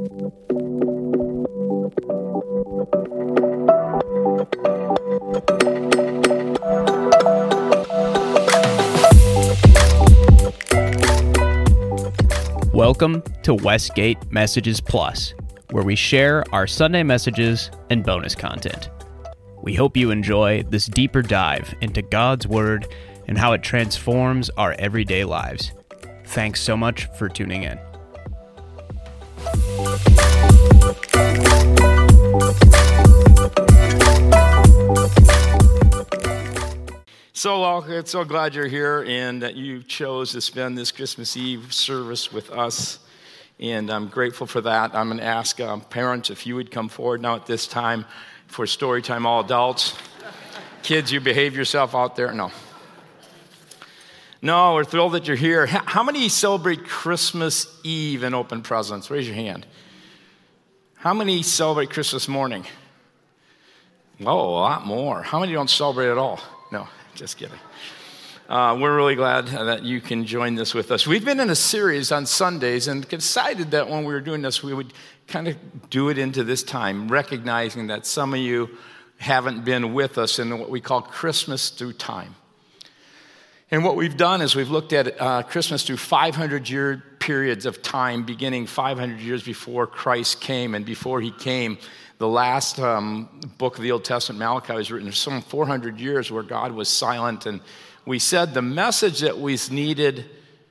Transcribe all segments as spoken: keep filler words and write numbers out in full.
Welcome to Westgate Messages Plus, where we share our Sunday messages and bonus content. We hope you enjoy this deeper dive into God's Word and how it transforms our everyday lives. Thanks so much for tuning in. So, well, so glad you're here and that you chose to spend this Christmas Eve service with us, and I'm grateful for that. I'm going to ask um, parents if you would come forward now at this time for story time, all adults. Kids, you behave yourself out there. No. No, we're thrilled that you're here. How many celebrate Christmas Eve and open presents? Raise your hand. How many celebrate Christmas morning? Oh, a lot more. How many don't celebrate at all? No. Just kidding. Uh, we're really glad that you can join this with us. We've been in a series on Sundays and decided that when we were doing this, we would kind of do it into this time, recognizing that some of you haven't been with us in what we call Christmas through time. And what we've done is we've looked at uh, Christmas through five hundred year periods of time, beginning five hundred years before Christ came. And before he came, the last um, book of the Old Testament, Malachi, was written some four hundred years where God was silent. And we said the message that was needed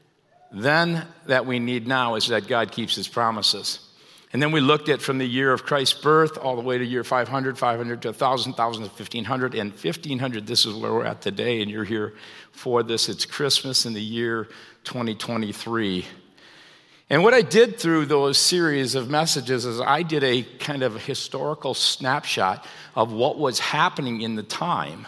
then that we need now is that God keeps his promises. And then we looked at from the year of Christ's birth all the way to year five hundred, five hundred to one thousand, one thousand to fifteen hundred, and fifteen hundred, this is where we're at today, and you're here for this. It's Christmas in the year twenty twenty-three. And what I did through those series of messages is I did a kind of historical snapshot of what was happening in the time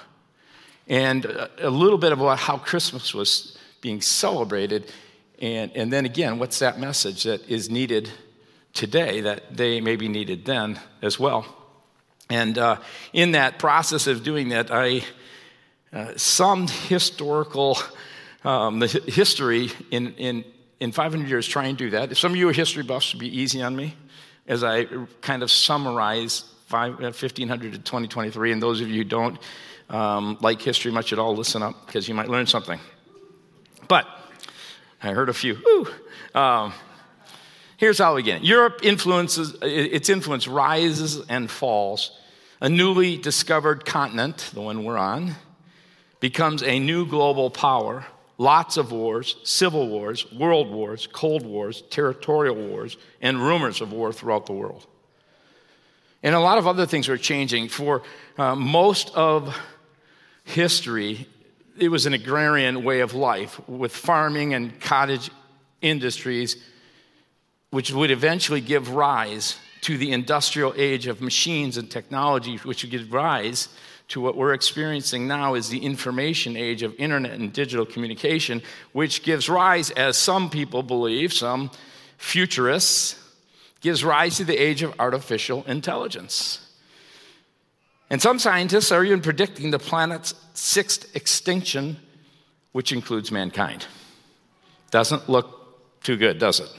and a little bit about how Christmas was being celebrated. And, and then again, what's that message that is needed today that they maybe needed then as well. And uh, in that process of doing that, I uh, summed historical um, the history in in. in five hundred years, try and do that. If some of you are history buffs, would be easy on me as I kind of summarize fifteen hundred to twenty twenty-three. And those of you who don't um, like history much at all, listen up because you might learn something. But I heard a few. Woo. Um, here's how we begin. Europe influences, its influence rises and falls. A newly discovered continent, the one we're on, becomes a new global power. Lots of wars, civil wars, world wars, cold wars, territorial wars, and rumors of war throughout the world. And a lot of other things are changing. For uh, most of history, it was an agrarian way of life with farming and cottage industries, which would eventually give rise to the industrial age of machines and technology, which would give rise to what we're experiencing now is the information age of internet and digital communication, which gives rise, as some people believe, some futurists, gives rise to the age of artificial intelligence. And some scientists are even predicting the planet's sixth extinction, which includes mankind. Doesn't look too good, does it?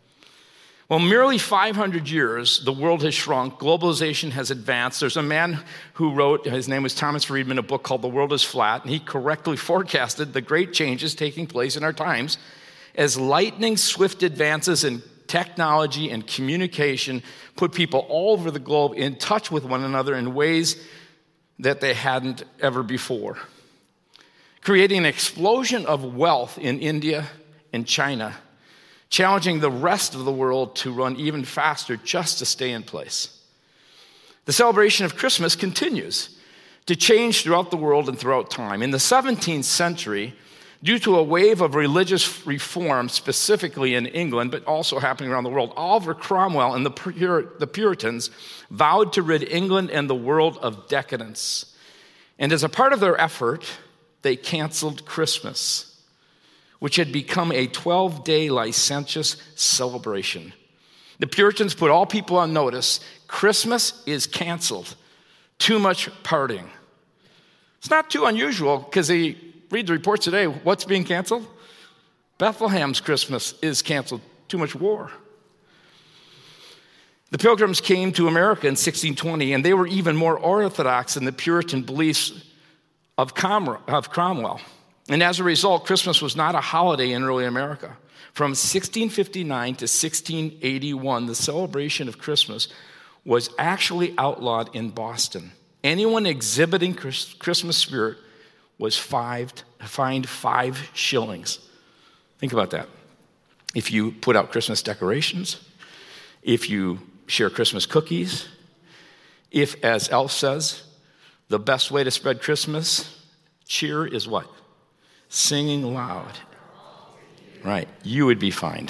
Well, merely five hundred years, the world has shrunk, globalization has advanced. There's a man who wrote, his name was Thomas Friedman, a book called The World is Flat, and he correctly forecasted the great changes taking place in our times as lightning swift advances in technology and communication put people all over the globe in touch with one another in ways that they hadn't ever before, creating an explosion of wealth in India and China, challenging the rest of the world to run even faster just to stay in place. The celebration of Christmas continues to change throughout the world and throughout time. In the seventeenth century, due to a wave of religious reform, specifically in England, but also happening around the world, Oliver Cromwell and the, Pur- the Puritans vowed to rid England and the world of decadence. And as a part of their effort, they canceled Christmas, which had become a twelve-day licentious celebration. The Puritans put all people on notice. Christmas is canceled. Too much partying. It's not too unusual because they read the reports today. What's being canceled? Bethlehem's Christmas is canceled. Too much war. The Pilgrims came to America in sixteen twenty, and they were even more orthodox in the Puritan beliefs of Cromwell. And as a result, Christmas was not a holiday in early America. From sixteen fifty-nine to sixteen eighty-one, the celebration of Christmas was actually outlawed in Boston. Anyone exhibiting Christmas spirit was fined five shillings. Think about that. If you put out Christmas decorations, if you share Christmas cookies, if, as Elf says, the best way to spread Christmas cheer is what? Singing loud. Right, you would be fined.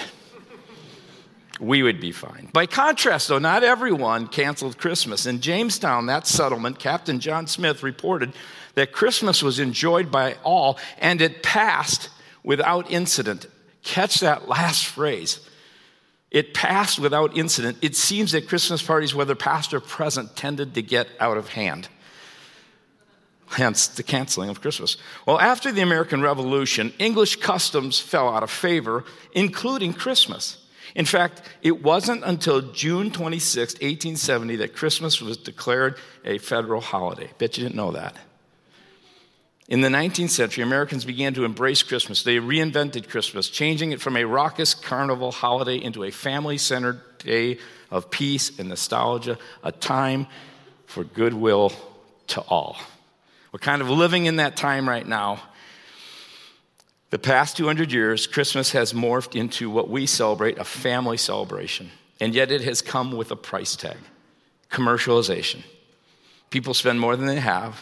We would be fined. By contrast, though, not everyone canceled Christmas. In Jamestown, that settlement, Captain John Smith reported that Christmas was enjoyed by all, and it passed without incident. Catch that last phrase. It passed without incident. It seems that Christmas parties, whether past or present, tended to get out of hand. Hence the canceling of Christmas. Well, after the American Revolution, English customs fell out of favor, including Christmas. In fact, it wasn't until June twenty-sixth, eighteen seventy, that Christmas was declared a federal holiday. Bet you didn't know that. In the nineteenth century, Americans began to embrace Christmas. They reinvented Christmas, changing it from a raucous carnival holiday into a family-centered day of peace and nostalgia, a time for goodwill to all. We're kind of living in that time right now. The past two hundred years, Christmas has morphed into what we celebrate, a family celebration. And yet it has come with a price tag, commercialization. People spend more than they have,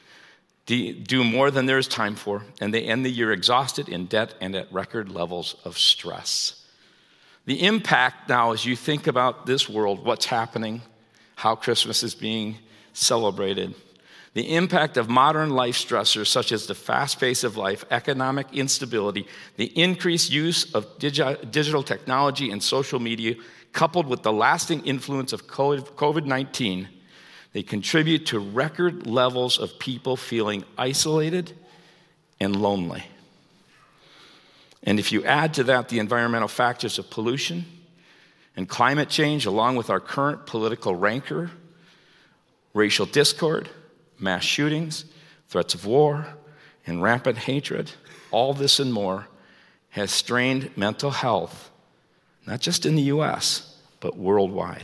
do more than there is time for, and they end the year exhausted, in debt, and at record levels of stress. The impact now, as you think about this world, what's happening, how Christmas is being celebrated, the impact of modern life stressors such as the fast pace of life, economic instability, the increased use of digi- digital technology and social media, coupled with the lasting influence of covid nineteen, they contribute to record levels of people feeling isolated and lonely. And if you add to that the environmental factors of pollution and climate change, along with our current political rancor, racial discord, mass shootings, threats of war, and rampant hatred, all this and more has strained mental health, not just in the U S, but worldwide.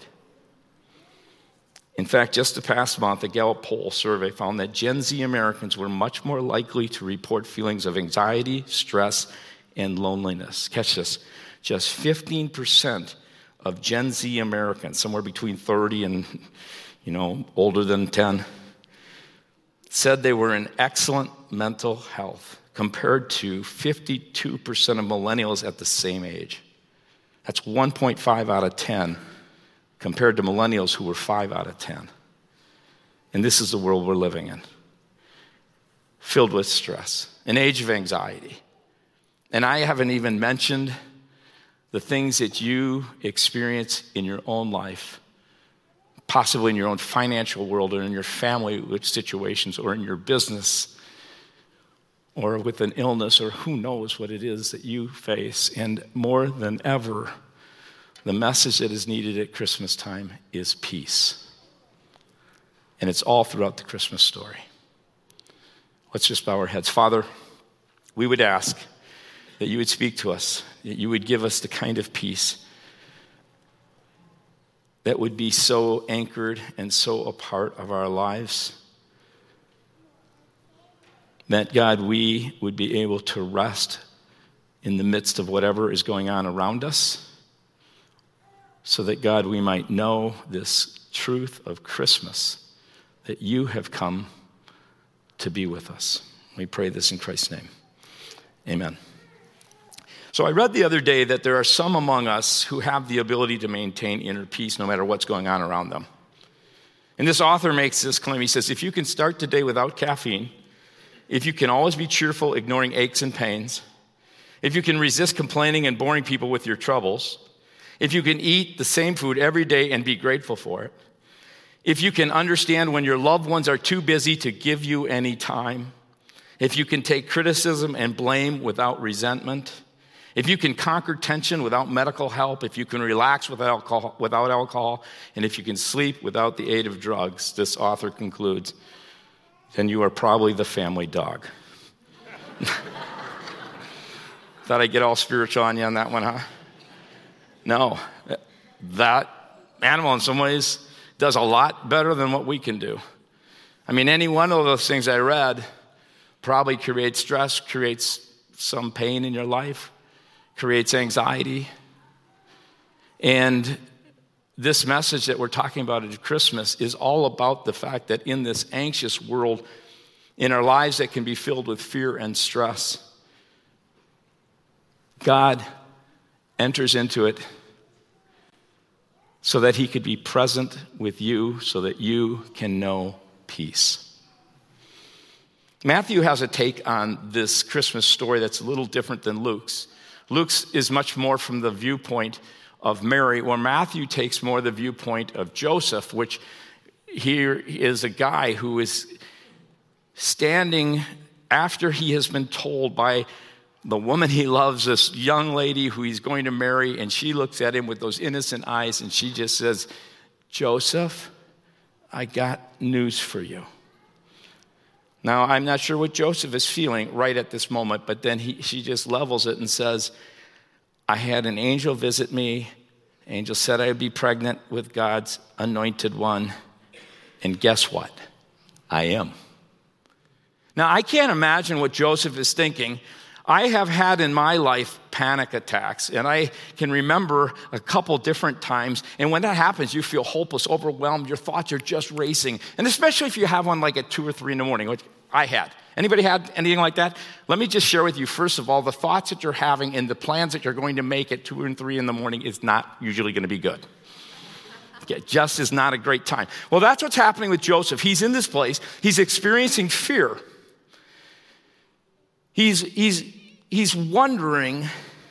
In fact, just the past month, a Gallup poll survey found that Gen Z Americans were much more likely to report feelings of anxiety, stress, and loneliness. Catch this, just fifteen percent of Gen Z Americans, somewhere between thirty and, you know, older than ten, said they were in excellent mental health, compared to fifty-two percent of millennials at the same age. That's one point five out of ten, compared to millennials who were five out of ten. And this is the world we're living in, filled with stress, an age of anxiety. And I haven't even mentioned the things that you experience in your own life, possibly in your own financial world or in your family situations or in your business or with an illness or who knows what it is that you face. And more than ever, the message that is needed at Christmas time is peace. And it's all throughout the Christmas story. Let's just bow our heads. Father, we would ask that you would speak to us, that you would give us the kind of peace that would be so anchored and so a part of our lives that, God, we would be able to rest in the midst of whatever is going on around us, so that, God, we might know this truth of Christmas, that you have come to be with us. We pray this in Christ's name. Amen. So I read the other day that there are some among us who have the ability to maintain inner peace no matter what's going on around them. And this author makes this claim. He says, if you can start the day without caffeine, if you can always be cheerful, ignoring aches and pains, if you can resist complaining and boring people with your troubles, if you can eat the same food every day and be grateful for it, if you can understand when your loved ones are too busy to give you any time, if you can take criticism and blame without resentment, If you can conquer tension without medical help, if you can relax without alcohol, without alcohol, and if you can sleep without the aid of drugs, this author concludes, then you are probably the family dog. Thought I'd get all spiritual on you on that one, huh? No, that animal in some ways does a lot better than what we can do. I mean, any one of those things I read probably creates stress, creates some pain in your life, creates anxiety. And this message that we're talking about at Christmas is all about the fact that in this anxious world, in our lives that can be filled with fear and stress, God enters into it so that he could be present with you so that you can know peace. Matthew has a take on this Christmas story that's a little different than Luke's. Luke's is much more from the viewpoint of Mary, where Matthew takes more the viewpoint of Joseph, which here is a guy who is standing after he has been told by the woman he loves, this young lady who he's going to marry, and she looks at him with those innocent eyes, and she just says, Joseph, I got news for you. Now, I'm not sure what Joseph is feeling right at this moment, but then he, she just levels it and says, I had an angel visit me. Angel said I'd be pregnant with God's anointed one. And guess what? I am. Now, I can't imagine what Joseph is thinking. I have had in my life panic attacks, and I can remember a couple different times. And when that happens, you feel hopeless, overwhelmed. Your thoughts are just racing. And especially if you have one like at two or three in the morning, which I had. Anybody had anything like that? Let me just share with you, first of all, the thoughts that you're having and the plans that you're going to make at two and three in the morning is not usually going to be good. Okay, just is not a great time. Well, that's what's happening with Joseph. He's in this place. He's experiencing fear. He's, he's, he's wondering,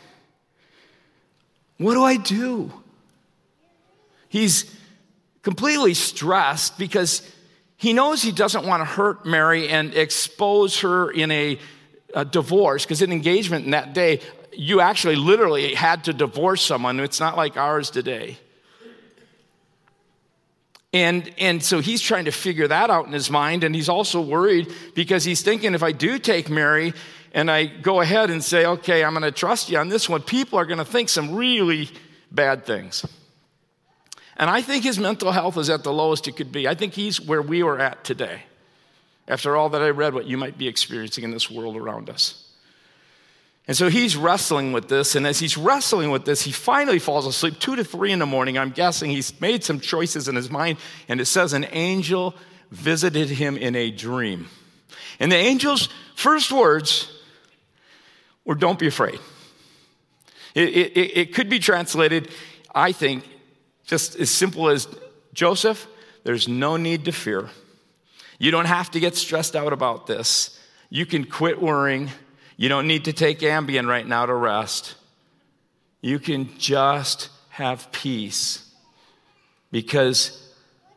what do I do? He's completely stressed because he knows he doesn't want to hurt Mary and expose her in a, a divorce, because in engagement in that day, you actually literally had to divorce someone. It's not like ours today. And, and so he's trying to figure that out in his mind, and he's also worried because he's thinking, if I do take Mary and I go ahead and say, okay, I'm going to trust you on this one, people are going to think some really bad things. And I think his mental health is at the lowest it could be. I think he's where we are at today. After all that I read, what you might be experiencing in this world around us. And so he's wrestling with this, and as he's wrestling with this, he finally falls asleep two to three in the morning. I'm guessing he's made some choices in his mind, and it says an angel visited him in a dream. And the angel's first words were, don't be afraid. It, it, it could be translated, I think, just as simple as, Joseph, there's no need to fear. You don't have to get stressed out about this. You can quit worrying. You don't need to take Ambien right now to rest. You can just have peace because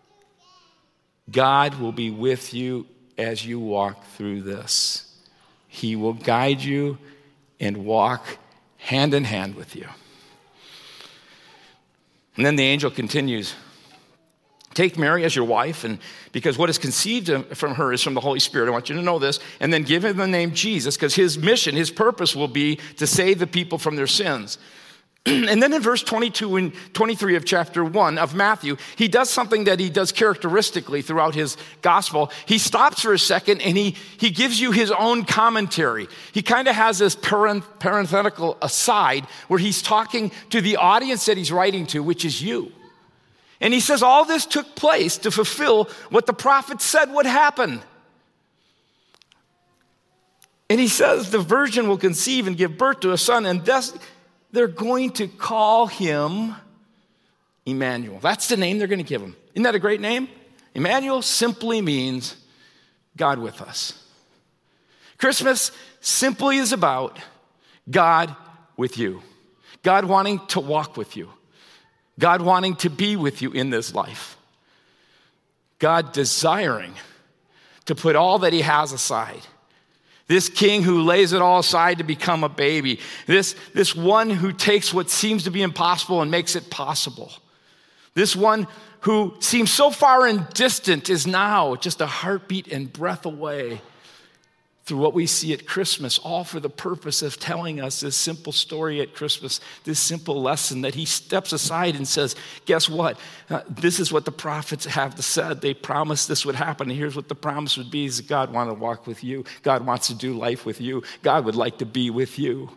God will be with you as you walk through this. He will guide you and walk hand in hand with you. And then the angel continues, take Mary as your wife, and because what is conceived from her is from the Holy Spirit. I want you to know this. And then give him the name Jesus, because his mission, his purpose will be to save the people from their sins. And then in verse twenty-two and twenty-three of chapter one of Matthew, he does something that he does characteristically throughout his gospel. He stops for a second and he, he gives you his own commentary. He kind of has this parenthetical aside where he's talking to the audience that he's writing to, which is you. And he says all this took place to fulfill what the prophet said would happen. And he says the virgin will conceive and give birth to a son, and thus they're going to call him Emmanuel. That's the name they're going to give him. Isn't that a great name? Emmanuel simply means God with us. Christmas simply is about God with you. God wanting to walk with you. God wanting to be with you in this life. God desiring to put all that he has aside This king who lays it all aside to become a baby. This, this one who takes what seems to be impossible and makes it possible. This one who seems so far and distant is now just a heartbeat and breath away through what we see at Christmas, all for the purpose of telling us this simple story at Christmas, this simple lesson that he steps aside and says, guess what? Uh, this is what the prophets have said. They promised this would happen, and here's what the promise would be, is that God wants to walk with you. God wants to do life with you. God would like to be with you.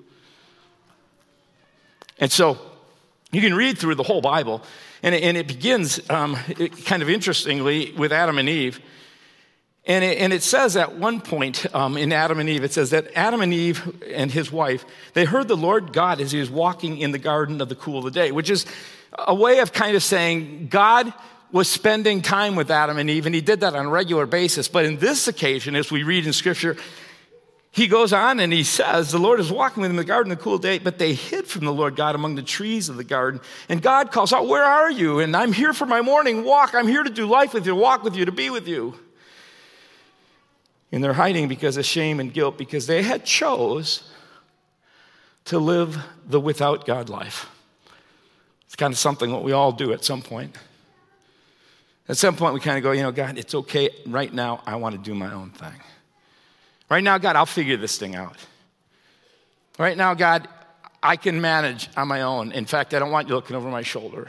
And so you can read through the whole Bible, and it, and it begins um, it, kind of interestingly with Adam and Eve. And it, and it says at one point um, in Adam and Eve, it says that Adam and Eve and his wife, they heard the Lord God as he was walking in the garden of the cool of the day, which is a way of kind of saying God was spending time with Adam and Eve, and he did that on a regular basis. But in this occasion, as we read in Scripture, he goes on and he says, the Lord is walking with them in the garden of the cool day, but they hid from the Lord God among the trees of the garden. And God calls out, where are you? And I'm here for my morning walk. I'm here to do life with you, walk with you, to be with you. And they're hiding because of shame and guilt, because they had chose to live the without God life. It's kind of something what we all do at some point. At some point we kind of go, you know, God, it's okay. Right now, I want to do my own thing. Right now, God, I'll figure this thing out. Right now, God, I can manage on my own. In fact, I don't want you looking over my shoulder.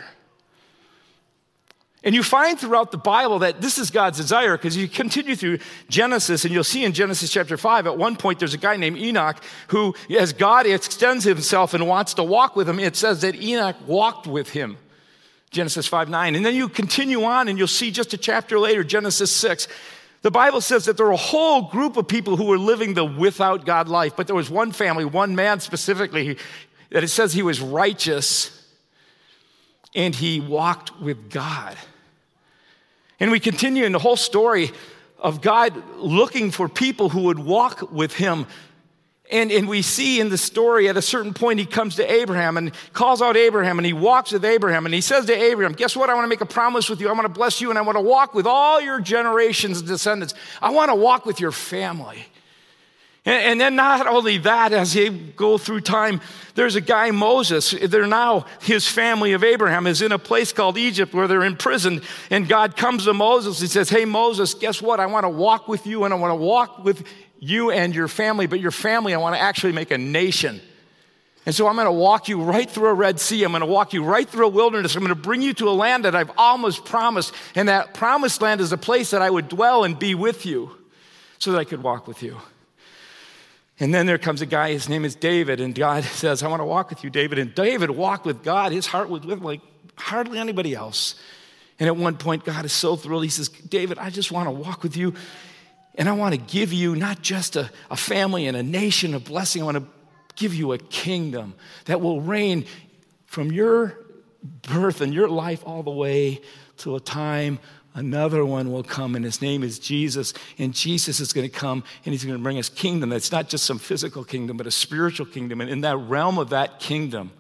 And you find throughout the Bible that this is God's desire, because you continue through Genesis, and you'll see in Genesis chapter five, at one point there's a guy named Enoch who, as God extends himself and wants to walk with him, it says that Enoch walked with him. Genesis five nine. And then you continue on, and you'll see just a chapter later, Genesis six. The Bible says that there were a whole group of people who were living the without God life, but there was one family, one man specifically, that it says he was righteous, and he walked with God. And we continue in the whole story of God looking for people who would walk with him. And, and we see in the story at a certain point, he comes to Abraham and calls out Abraham, and he walks with Abraham. And he says to Abraham, guess what? I want to make a promise with you. I want to bless you, and I want to walk with all your generations and descendants. I want to walk with your family. And then not only that, as they go through time, there's a guy, Moses. They're now, his family of Abraham is in a place called Egypt where they're imprisoned. And God comes to Moses. He says, hey, Moses, guess what? I want to walk with you, and I want to walk with you and your family. But your family, I want to actually make a nation. And so I'm going to walk you right through a Red Sea. I'm going to walk you right through a wilderness. I'm going to bring you to a land that I've almost promised. And that promised land is a place that I would dwell and be with you so that I could walk with you. And then there comes a guy, his name is David, and God says, I want to walk with you, David. And David walked with God. His heart was with him like hardly anybody else. And at one point, God is so thrilled. He says, David, I just want to walk with you, and I want to give you not just a, a family and a nation of blessing. I want to give you a kingdom that will reign from your birth and your life all the way to a time another one will come, and his name is Jesus. And Jesus is going to come, and he's going to bring us kingdom. That's not just some physical kingdom, but a spiritual kingdom. And in that realm of that kingdom,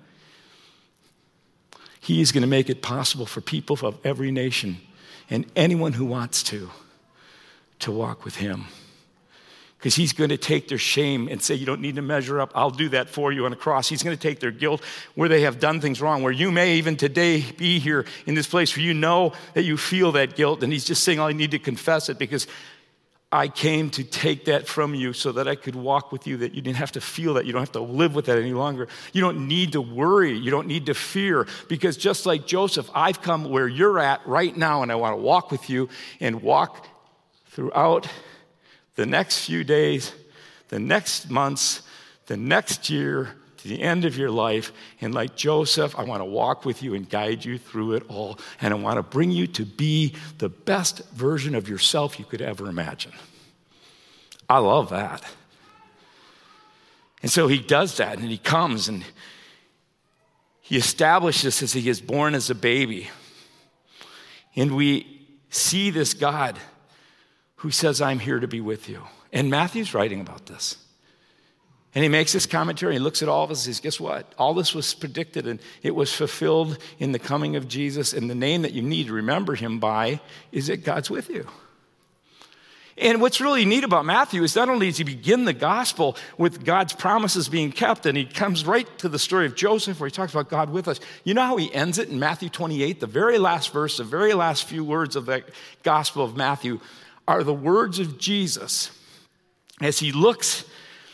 he is going to make it possible for people of every nation and anyone who wants to, to walk with him. Because he's going to take their shame and say, you don't need to measure up. I'll do that for you on the cross. He's going to take their guilt where they have done things wrong, where you may even today be here in this place where you know that you feel that guilt. And he's just saying, I need to confess it because I came to take that from you so that I could walk with you, that you didn't have to feel that. You don't have to live with that any longer. You don't need to worry. You don't need to fear, because just like Joseph, I've come where you're at right now, and I want to walk with you and walk throughout the next few days, the next months, the next year, to the end of your life. And like Joseph, I want to walk with you and guide you through it all. And I want to bring you to be the best version of yourself you could ever imagine. I love that. And so he does that, and he comes, and he establishes this as he is born as a baby. And we see this God who says, I'm here to be with you. And Matthew's writing about this. And he makes this commentary, he looks at all of us and says, guess what? All this was predicted, and it was fulfilled in the coming of Jesus. And the name that you need to remember him by is that God's with you. And what's really neat about Matthew is not only does he begin the gospel with God's promises being kept, and he comes right to the story of Joseph where he talks about God with us. You know how he ends it in Matthew twenty-eight? The very last verse, the very last few words of that gospel of Matthew are the words of Jesus as he looks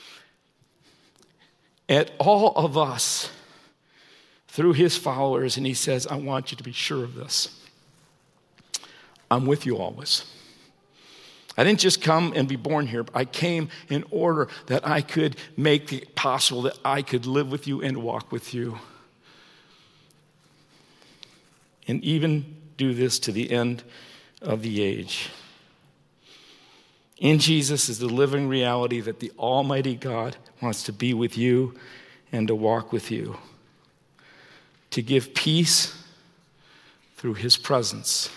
at all of us through his followers, and he says, I want you to be sure of this. I'm with you always. I didn't just come and be born here, but I came in order that I could make it possible that I could live with you and walk with you. And even do this to the end of the age. In Jesus is the living reality that the Almighty God wants to be with you and to walk with you. To give peace through his presence.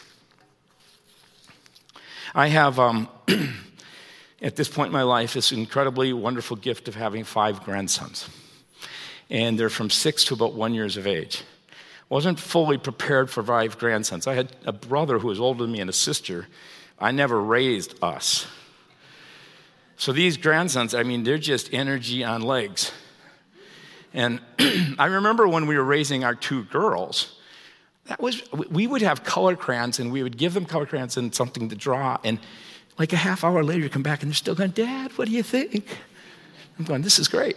I have, um, at this point in my life, this incredibly wonderful gift of having five grandsons. And they're from six to about one years of age. Wasn't fully prepared for five grandsons. I had a brother who was older than me and a sister. I never raised us. So these grandsons, I mean, they're just energy on legs. And I remember when we were raising our two girls, that was, we would have color crayons, and we would give them color crayons and something to draw. And like a half hour later, you come back, and they're still going, Dad, what do you think? I'm going, this is great.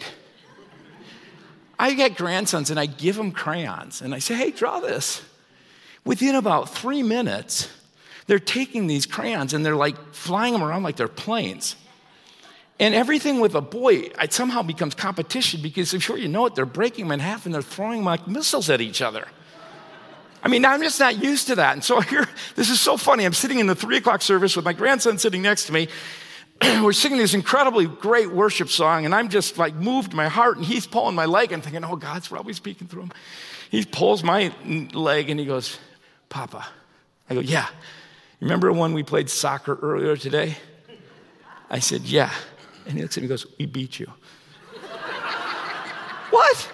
I get grandsons, and I give them crayons. And I say, hey, draw this. Within about three minutes, they're taking these crayons, and they're like flying them around like they're planes. And everything with a boy, it somehow becomes competition because before you know it, they're breaking them in half, and they're throwing them like missiles at each other. I mean, I'm just not used to that. And so here, this is so funny. I'm sitting in the three o'clock service with my grandson sitting next to me. We're singing this incredibly great worship song, and I'm just like moved my heart, and he's pulling my leg. I'm thinking, oh, God's probably speaking through him. He pulls my leg, and he goes, Papa. I go, yeah. Remember when we played soccer earlier today? I said, yeah. And he looks at me and goes, we beat you. What?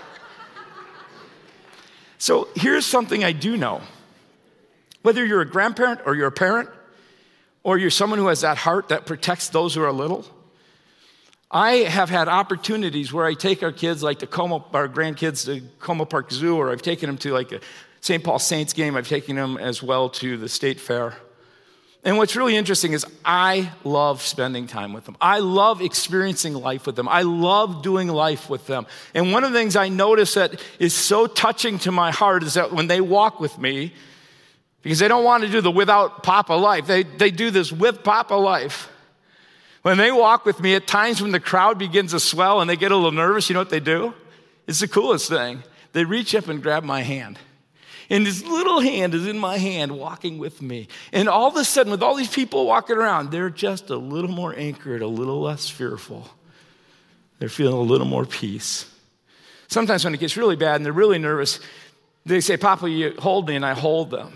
So here's something I do know. Whether you're a grandparent or you're a parent, or you're someone who has that heart that protects those who are little, I have had opportunities where I take our kids, like the Como, our grandkids to Como Park Zoo, or I've taken them to like a Saint Paul Saints game. I've taken them as well to the State Fair. And what's really interesting is I love spending time with them. I love experiencing life with them. I love doing life with them. And one of the things I notice that is so touching to my heart is that when they walk with me, because they don't want to do the without Papa life, they, they do this with Papa life. When they walk with me, at times when the crowd begins to swell and they get a little nervous, you know what they do? It's the coolest thing. They reach up and grab my hand. And his little hand is in my hand walking with me. And all of a sudden, with all these people walking around, they're just a little more anchored, a little less fearful. They're feeling a little more peace. Sometimes when it gets really bad and they're really nervous, they say, Papa, you hold me, and I hold them.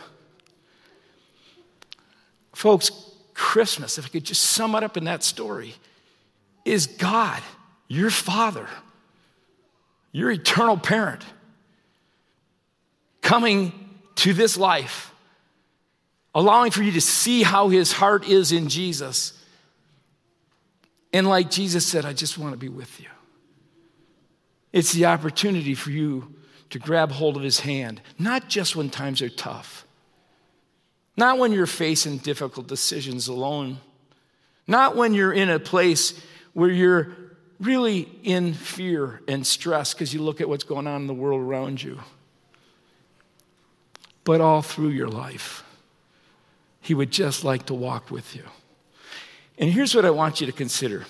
Folks, Christmas, if I could just sum it up in that story, is God, your Father, your eternal parent, coming to this life, allowing for you to see how his heart is in Jesus. And like Jesus said, I just want to be with you. It's the opportunity for you to grab hold of his hand, not just when times are tough, not when you're facing difficult decisions alone, not when you're in a place where you're really in fear and stress because you look at what's going on in the world around you. But all through your life, he would just like to walk with you. And here's what I want you to consider.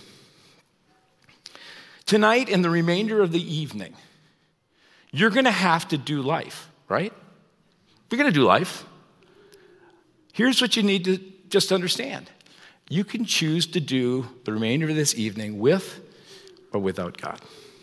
Tonight and the remainder of the evening, you're going to have to do life, right? You're going to do life. Here's what you need to just understand. You can choose to do the remainder of this evening with or without God.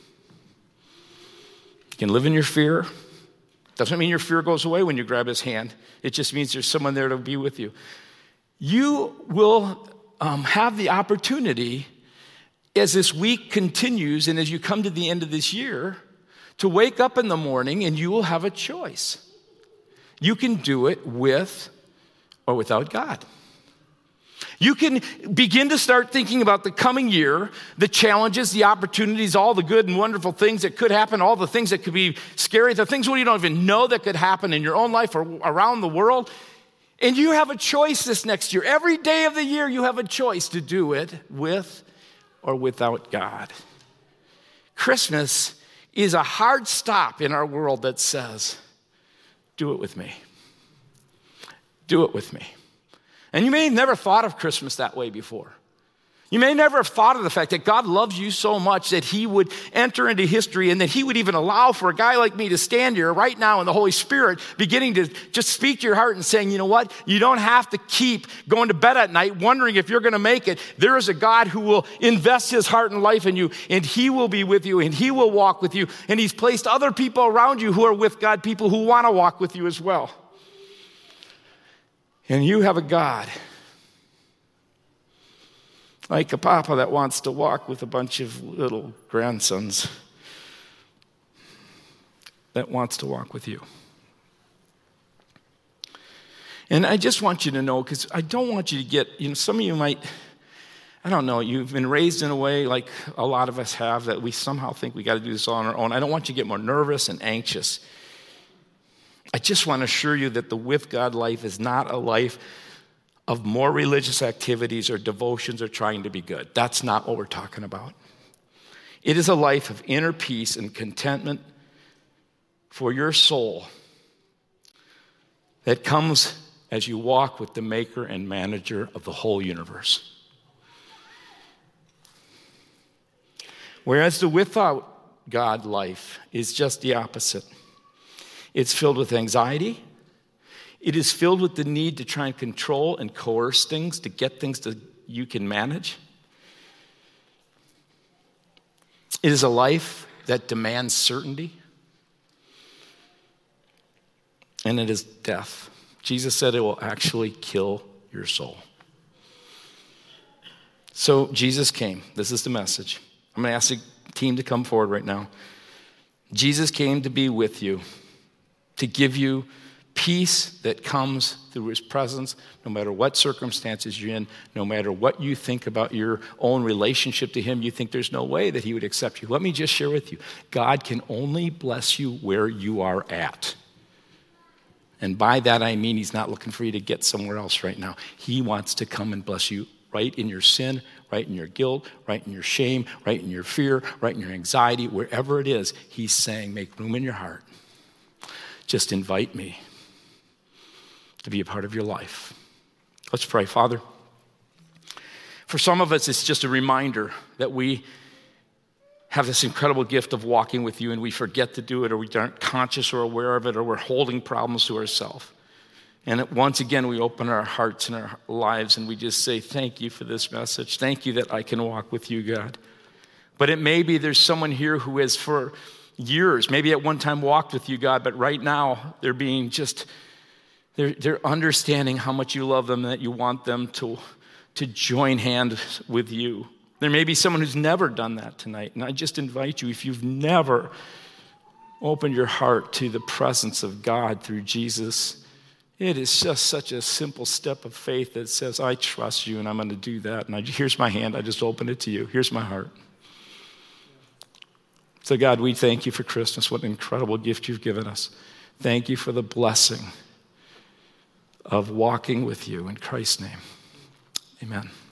You can live in your fear. Doesn't mean your fear goes away when you grab his hand. It just means there's someone there to be with you. You will um, have the opportunity as this week continues and as you come to the end of this year to wake up in the morning and you will have a choice. You can do it with or without God. You can begin to start thinking about the coming year, the challenges, the opportunities, all the good and wonderful things that could happen, all the things that could be scary, the things where you don't even know that could happen in your own life or around the world. And you have a choice this next year. Every day of the year, you have a choice to do it with or without God. Christmas is a hard stop in our world that says, do it with me. Do it with me. And you may have never thought of Christmas that way before. You may never have thought of the fact that God loves you so much that he would enter into history and that he would even allow for a guy like me to stand here right now in the Holy Spirit beginning to just speak to your heart and saying, you know what? You don't have to keep going to bed at night wondering if you're going to make it. There is a God who will invest his heart and life in you, and he will be with you, and he will walk with you, and he's placed other people around you who are with God, people who want to walk with you as well. And you have a God like a papa that wants to walk with a bunch of little grandsons that wants to walk with you. And I just want you to know, because I don't want you to get, you know, some of you might, I don't know, you've been raised in a way like a lot of us have that we somehow think we got to do this all on our own. I don't want you to get more nervous and anxious. I just want to assure you that the with God life is not a life of more religious activities or devotions or trying to be good. That's not what we're talking about. It is a life of inner peace and contentment for your soul that comes as you walk with the maker and manager of the whole universe. Whereas the without God life is just the opposite. It's filled with anxiety. It is filled with the need to try and control and coerce things, to get things that you can manage. It is a life that demands certainty. And it is death. Jesus said it will actually kill your soul. So Jesus came. This is the message. I'm going to ask the team to come forward right now. Jesus came to be with you, to give you peace that comes through his presence, no matter what circumstances you're in, no matter what you think about your own relationship to him, you think there's no way that he would accept you. Let me just share with you, God can only bless you where you are at. And by that I mean he's not looking for you to get somewhere else right now. He wants to come and bless you right in your sin, right in your guilt, right in your shame, right in your fear, right in your anxiety, wherever it is, he's saying, make room in your heart. Just invite me to be a part of your life. Let's pray. Father, for some of us, it's just a reminder that we have this incredible gift of walking with you and we forget to do it, or we aren't conscious or aware of it, or we're holding problems to ourselves. And once again, we open our hearts and our lives and we just say, thank you for this message. Thank you that I can walk with you, God. But it may be there's someone here who has for years, maybe at one time walked with you, God, but right now they're being just, they're, they're understanding how much you love them and that you want them to, to join hands with you. There may be someone who's never done that tonight, and I just invite you, if you've never opened your heart to the presence of God through Jesus, it is just such a simple step of faith that says, I trust you and I'm going to do that. And I, here's my hand, I just open it to you. Here's my heart. So God, we thank you for Christmas. What an incredible gift you've given us. Thank you for the blessing of walking with you in Christ's name. Amen.